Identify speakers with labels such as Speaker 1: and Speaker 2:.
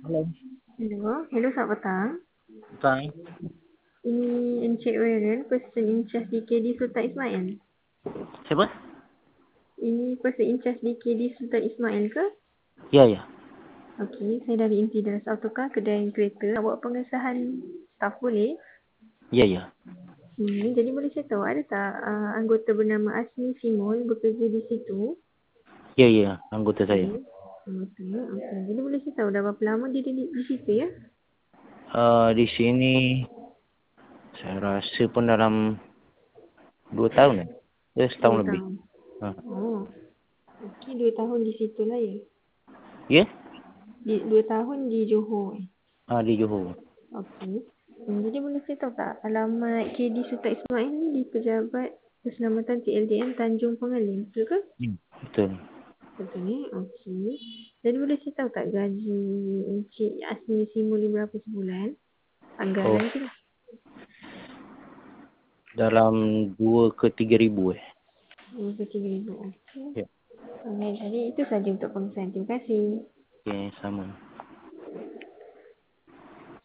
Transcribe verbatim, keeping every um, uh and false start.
Speaker 1: Halo,
Speaker 2: Hello, hello selamat petang.
Speaker 1: Kang.
Speaker 2: Ini Encik Weren, person in charge D K D Sultan Ismail.
Speaker 1: Siapa?
Speaker 2: Ini person in charge D K D Sultan Ismail ke?
Speaker 1: Ya, ya.
Speaker 2: Okey, saya dari Intidas Autocar, kedai kereta. Nak buat pengesahan staff boleh?
Speaker 1: Ya, ya.
Speaker 2: Hmm, jadi boleh saya tahu ada tak uh, anggota bernama Asmi Simon bekerja di situ?
Speaker 1: Ya, ya. Anggota saya.
Speaker 2: Okey. Anggota, okey. Jadi boleh saya tahu dah berapa lama dia di, di, di situ ya?
Speaker 1: Uh, di sini saya rasa pun dalam dua tahun ya. Ya,
Speaker 2: Dua
Speaker 1: setahun lebih.
Speaker 2: tahun.
Speaker 1: Ha.
Speaker 2: Oh, okey, dua tahun di situ lah ya?
Speaker 1: Ya?
Speaker 2: Di, dua tahun di Johor.
Speaker 1: Ah, di Johor.
Speaker 2: Okey. Hmm, jadi boleh saya tahu tak alamat K D Sultan Ismail ni di Pejabat Keselamatan T L D M Tanjung Pengalin, betul ke?
Speaker 1: Hmm, betul.
Speaker 2: Betul ni? Okey. Jadi boleh saya tahu tak gaji Encik Asmi Simul ni berapa sebulan?
Speaker 1: Oh,
Speaker 2: Anggaran tu lah.
Speaker 1: dalam dua ke tiga ribu eh.
Speaker 2: dua puluh tiga ribu. Okey.
Speaker 1: Ya.
Speaker 2: Okay, jadi itu saja untuk pengesahan. Terima kasih.
Speaker 1: Okay, sama.